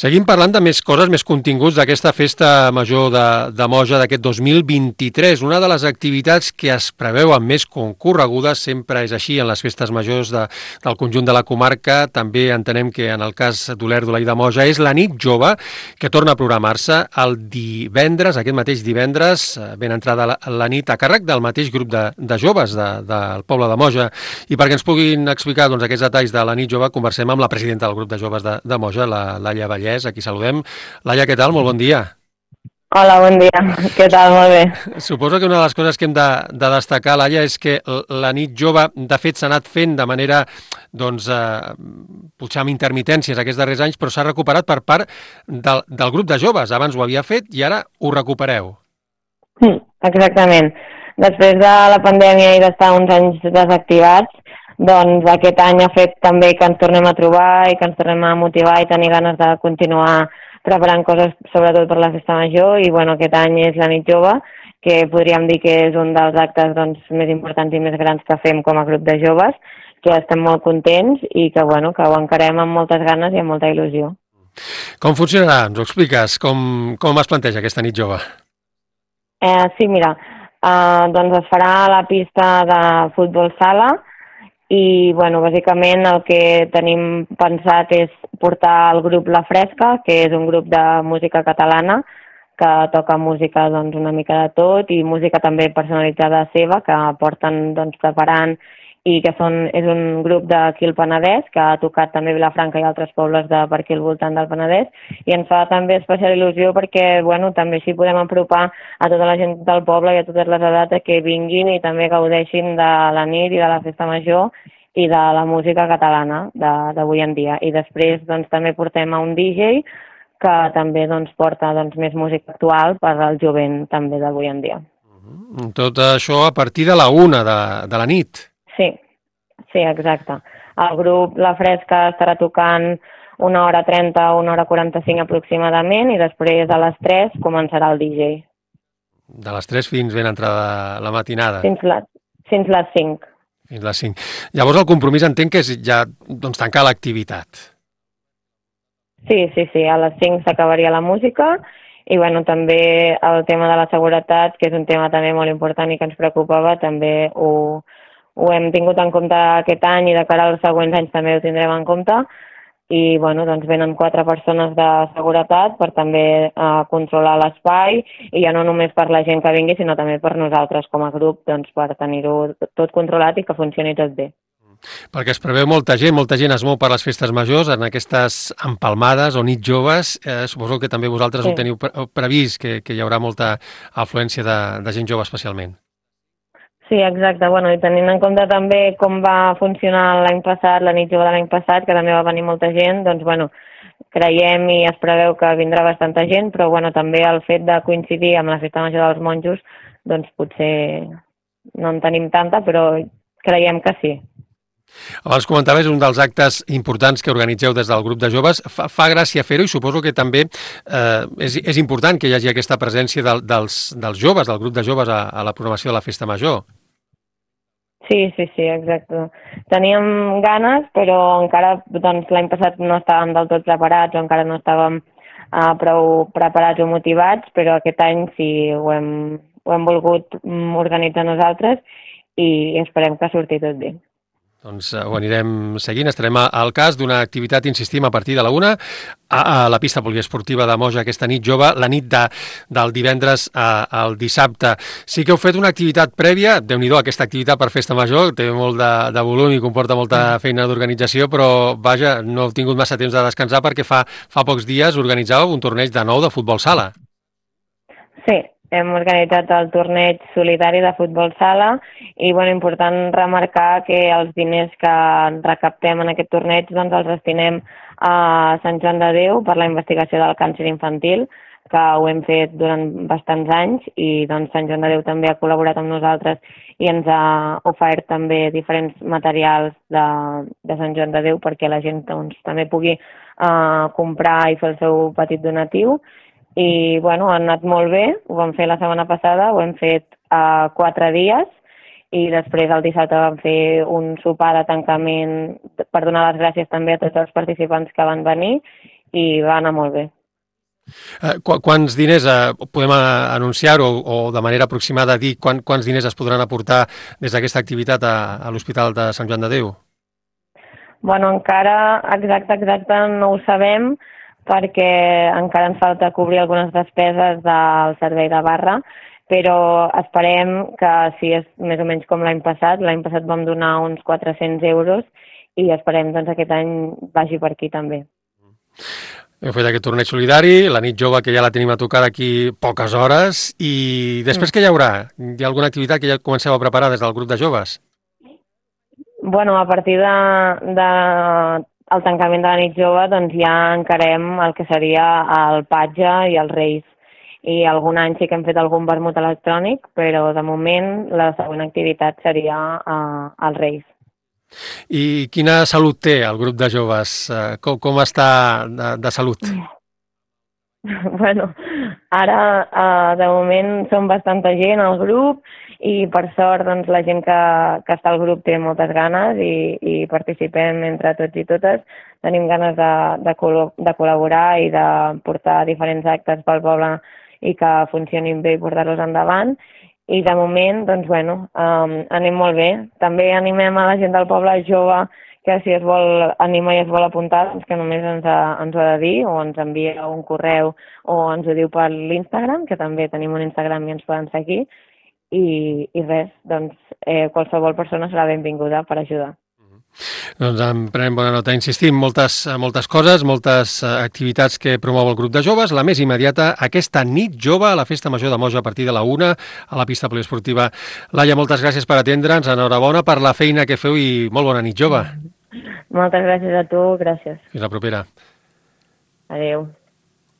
Seguim parlant de més coses, més continguts d'aquesta festa major de Moja d'aquest 2023. Una de les activitats que es preveuen més concorregudes, sempre és així en les festes majors del conjunt de la comarca, també entenem que en el cas d'Olèrdola i de Moja, és la nit jove, que torna a programar-se el divendres, aquest mateix divendres, ben entrada la nit, a càrrec del mateix grup de joves del poble de Moja. I perquè ens puguin explicar aquests detalls de la nit jove, conversem amb la presidenta del grup de joves de Moja, Laia Vallès, a qui saludem. Laia, què tal? Molt bon dia. Hola, bon dia. Què tal? Molt bé. Suposo que una de les coses que hem de destacar, Laia, és que la nit jove, de fet, s'ha anat fent de manera, potser amb intermitències aquests darrers anys, però s'ha recuperat per part del grup de joves. Abans ho havia fet i ara ho recupereu. Exactament. Després de la pandèmia i d'estar uns anys desactivats, doncs aquest any ha fet també que ens tornem a trobar i que ens tornem a motivar i tenir ganes de continuar preparant coses, sobretot per la festa major, i aquest any és la nit jove, que podríem dir que és un dels actes més importants i més grans que fem com a grup de joves, que estem molt contents i que ho encarem amb moltes ganes i amb molta il·lusió. Com funcionarà? Ens ho expliques? Com es planteja aquesta nit jove? Sí, mira, es farà a la pista de futbol sala, i bàsicament el que tenim pensat és portar el grup La Fresca, que és un grup de música catalana que toca música una mica de tot i música també personalitzada seva que porten preparant i que és un grup d'aquí al Penedès que ha tocat també Vilafranca i altres pobles per aquí al voltant del Penedès, i ens fa també especial il·lusió perquè també així podem apropar a tota la gent del poble i a totes les edats que vinguin i també gaudeixin de la nit i de la festa major i de la música catalana d'avui en dia. I després també portem a un DJ que també porta més música actual per al jovent també d'avui en dia. Tot això a partir de la 1 de la nit. Sí, exacte. El grup La Fresca estarà tocant 1h30, 1h45 aproximadament, i després a les 3 començarà el DJ. De les 3 fins ben entrada la matinada. Fins les 5. Fins les 5. Llavors el compromís entenc que és ja tancar l'activitat. Sí, a les 5 s'acabaria la música i també el tema de la seguretat, que és un tema també molt important i que ens preocupava, també ho hem tingut en compte aquest any i de cara als següents anys també ho tindrem en compte, i venen 4 persones de seguretat per també controlar l'espai, i ja no només per la gent que vingui, sinó també per nosaltres com a grup, per tenir-ho tot controlat i que funcioni tot bé. Perquè es preveu molta gent es mou per les festes majors, en aquestes empalmades o nits joves. Suposo que també vosaltres ho teniu previst, que hi haurà molta afluència de gent jove especialment. Sí, exacte. I tenint en compte també com va funcionar l'any passat, la nit jove de l'any passat, que també va venir molta gent, creiem i es preveu que vindrà bastanta gent, però també el fet de coincidir amb la festa major dels monjos, potser no en tenim tanta, però creiem que sí. Abans comentaves un dels actes importants que organitzeu des del grup de joves. Fa gràcia fer-ho i suposo que també és important que hi hagi aquesta presència dels joves, del grup de joves a la programació de la festa major. Sí, exacte. Teníem ganes, però encara l'any passat no estàvem del tot preparats o encara no estàvem prou preparats o motivats, però aquest any sí ho hem volgut organitzar nosaltres i esperem que surti tot bé. Doncs ho anirem seguint, estarem al cas d'una activitat, insistim, a partir de la 1 a la pista poliesportiva de Moja aquesta nit jove, la nit del divendres al dissabte. Sí que heu fet una activitat prèvia, Déu-n'hi-do, aquesta activitat per festa major, té molt de volum i comporta molta feina d'organització, però vaja, no heu tingut massa temps de descansar perquè fa pocs dies organitzàveu un torneig de nou de futbol sala. Sí. Hem organitzat el torneig solidari de futbol sala i, important remarcar que els diners que recaptem en aquest torneig els destinem a Sant Joan de Déu per la investigació del càncer infantil, que ho hem fet durant bastants anys, i Sant Joan de Déu també ha col·laborat amb nosaltres i ens ha ofert també diferents materials de Sant Joan de Déu perquè la gent també pugui comprar i fer el seu petit donatiu. I ha anat molt bé, ho vam fer la setmana passada, ho hem fet 4 dies i després el dissabte vam fer un sopar de tancament per donar les gràcies també a tots els participants que van venir i va anar molt bé. Quants diners, podem anunciar-ho o de manera aproximada dir quants diners es podran aportar des d'aquesta activitat a l'Hospital de Sant Joan de Déu? Bueno, encara exacte no ho sabem perquè encara ens falta cobrir algunes despeses del servei de barra, però esperem que si és més o menys com l'any passat vam donar uns 400 euros i esperem doncs aquest any vagi per aquí també. Heu fet aquest torneig solidari, la nit jove que ja la tenim a tocar d'aquí poques hores, i després què hi haurà? Hi ha alguna activitat que ja comenceu a preparar des del grup de joves? Bueno, a partir el tancament de la nit jove doncs ja encarem el que seria el patge i els reis. I algun any sí que hem fet algun vermut electrònic, però de moment la següent activitat seria els reis. I quina salut té el grup de joves? Com està de salut? Bueno, ara de moment som bastanta gent al grup i per sort doncs, la gent que està al grup té moltes ganes i participem entre tots i totes. Tenim ganes de col·laborar i de portar diferents actes pel poble i que funcionin bé i portar-los endavant. I de moment, doncs, bueno, anem molt bé. També animem a la gent del poble jove que si es vol animar i es vol apuntar, doncs que només ens ho ha de dir o ens envia un correu o ens ho diu per l'Instagram, que també tenim un Instagram i ens poden seguir. I res, doncs qualsevol persona serà benvinguda per ajudar. Doncs en prenem bona nota. Insistim, moltes coses, moltes activitats que promou el grup de joves. La més immediata, aquesta nit jove a la Festa Major de Moja a partir de la 1 a la pista poliesportiva. Laia, moltes gràcies per atendre'ns, enhorabona per la feina que feu i molt bona nit jove. Moltes gràcies a tu, gràcies. Fins la propera. Adéu.